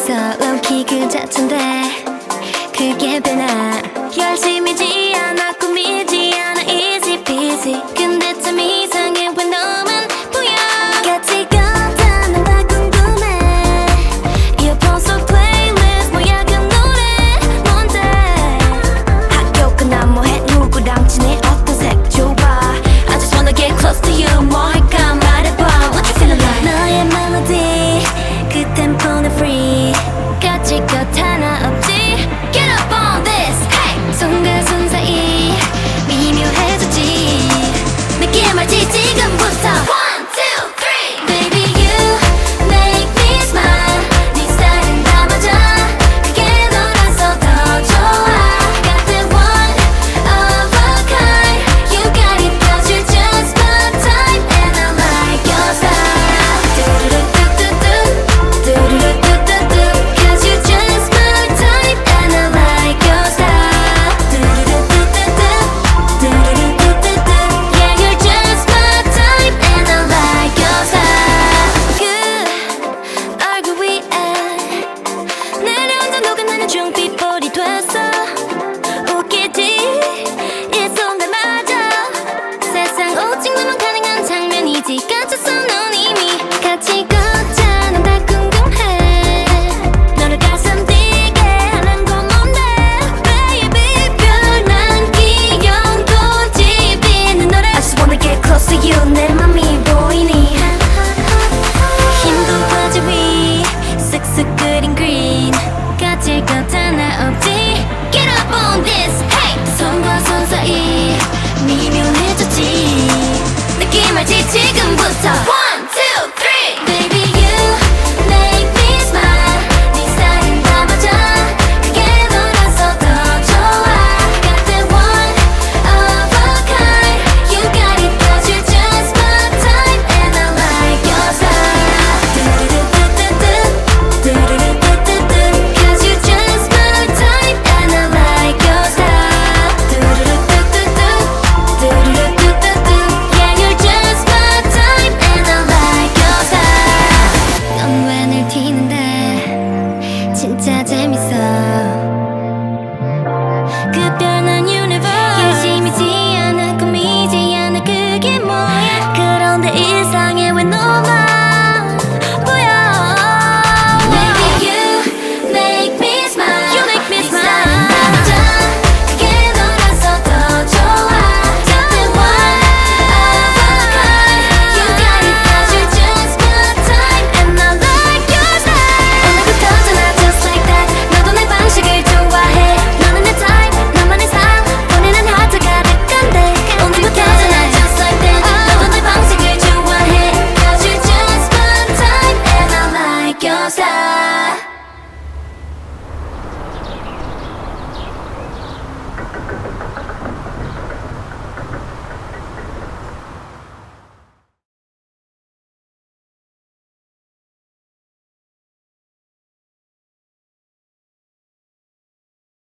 있어 low-key 그 자체인데 그게 변화 열심이지 않아 꾸미지 않아 easy peasy 근데 참 이상해 왜 너만 보여 가치가 없다면 다 궁금해 이어폰 속 플레이리스트 뭐야 그 노래 뭔데 학교 끝나면 뭐해 누구랑 지내 어떤 색 좋아 I just wanna get close to you 뭐 할까 말해봐 What you feeling like 너의 멜로디 그 템포는 free 가질 것 하나 없지 Get up on this hey 손과 손 사이 미묘해졌지 느낌 알지 지금부터 One, two, three Baby you make me smile 네 스타일은 다 맞아 그게 너라서 더 좋아 Got that one of a kind You got it cause you're just my type And I like your style 뚜루루뚜뚜뚜 뚜루루뚜뚜뚜 Cause you're just my type And I like your style 뚜루루뚜뚜뚜 뚜루루뚜뚜뚜 Yeah you're just my type And I like your style 그 얼굴 위에 내려앉아 녹아나는 중빛볼이 됐어 웃기지 이 순간마저 세상 오직 너만 가능한 장면이지 갇혔어 넌 이미 같이 걷자 난 다 궁금해 너를 가슴 뛰게 하는 건 뭔데 Baby 별난 귀여운 꽃이 피는 노래 I just wanna get close to you 내 맘이 보이니 힘도 바지 위 쓱쓱 그린 green 가질 것 하나 없지 Get up on this hey 손과 손 사이 미묘해졌지 느낌 알지 지금부터